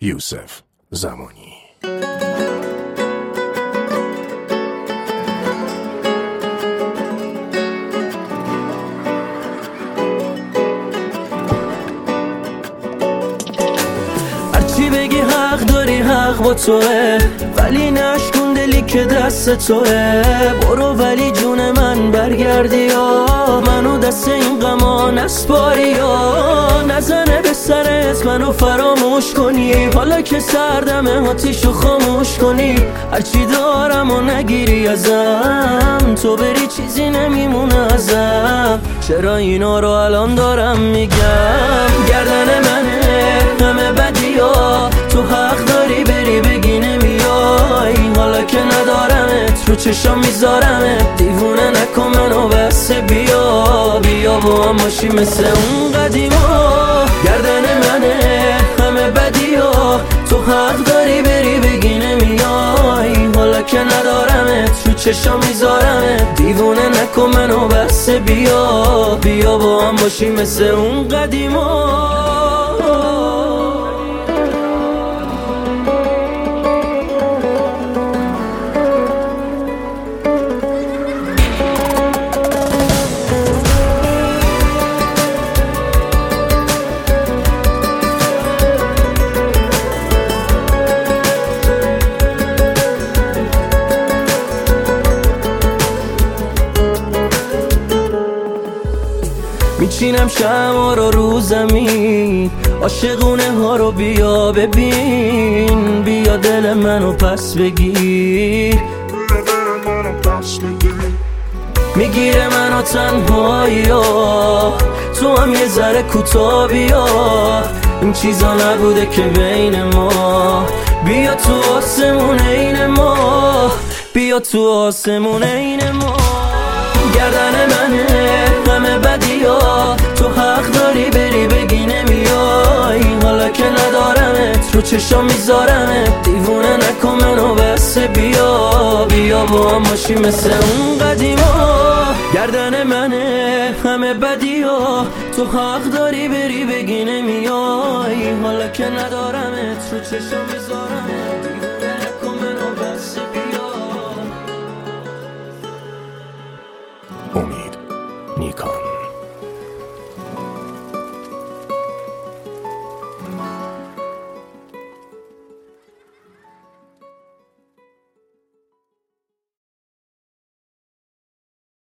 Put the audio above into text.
یوسف زمانی. هرچی بگی حق داری، حق با توه، ولی نشکن دلی که دست توه. برو ولی جون من برگردی یا منو دست این غما نسپاری یا نزنه به سرت منو فراموش کنی. حالا که سردمه آتیشو خاموش کنی. هرچی دارم و نگیری ازم، تو بری چیزی نمیمونه ازم. چرا اینا رو الان دارم میگم؟ گردن منه همه بدی ها، تو حق داری بری بگی نمیای. حالا که ندارمت رو چشام میذارمت، دیوونه نکن منو بس. بیا بیا با هم باشی مثل اون قدیما. گردن منه همه بدی ها، تو حق داری بری بگی نمیای. حالا که ندارمت رو چشام میذارمت، دیوونه نکن منو بس. بیا بیا با هم باشی مثل اون قدیما. میچینم شمع رو زمین، عاشقونه ها رو بیا ببین. بیا دل منو پس بگیر، میگیره منو تنهایی ها، تو هم یه ذره کوتاه بیا. این چیزا نبوده که بین ما، بیا تو آسمون این ما، بیا تو آسمون این ما. گردن منه همه بدی ها، تو حق داری بری بگی نمیای. حالا که ندارمت رو چشام میذارمت، دیوونه نکن منو بس. بیا بیا با هم باشی مثل اون قدیما. گردن منه همه بدی ها، تو حق داری بری بگی نمیای. حالا که ندارمت رو چشام میذارمت، دیوونه نکن منو بس. بیا امید نیکان.